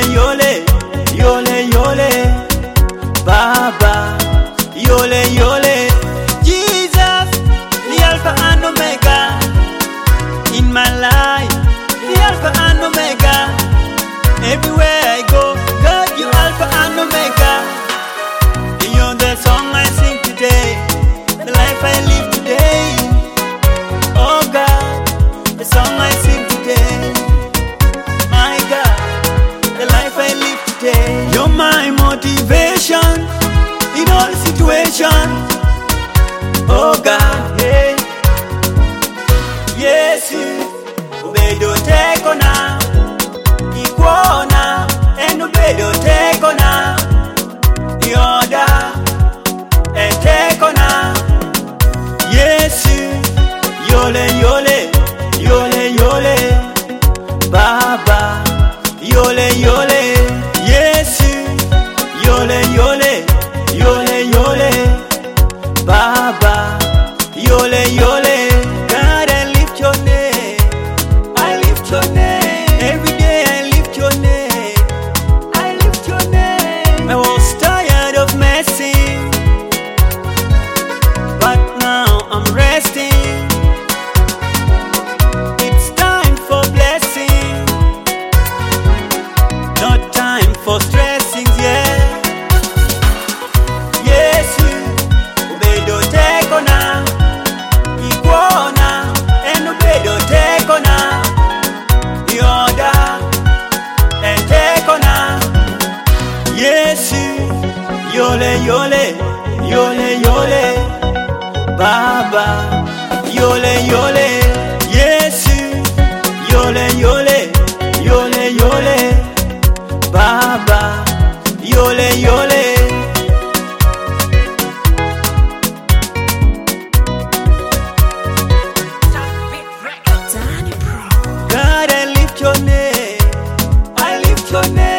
yole, yole, yole. Baba, yole, yole. Jesus, the Alpha and Omega in my life, the Alpha and Omega. Everywhere I go, God, you Alpha and Omega. You're the song I sing today, the life I live today. Oh God, the song I sing today. My God, the life I live today. You're my motivation in all situations. Oh God, yeah. Yes, ubedo teko na ikuona, and ubedo teko na yoda teko na. Yes, yole, yole, yole, yole. Baba, yole, yole. Yes, yole, yole, yole, yole. Baba, yole, yole. God, I lift your name, I lift your name. Every day I lift your name, I lift your name. I was tired of messing, but now I'm resting. It's time for blessing, not time for stressing, yeah. Yes, ubedo teko na ikuona, and ubedo teko na yoda teko na. Yes, yole, yole, yole, yole. Baba, yole, yole. Yes, yole, yole, yole, yole. Baba, yole, yole. God, I lift your name, I lift your name.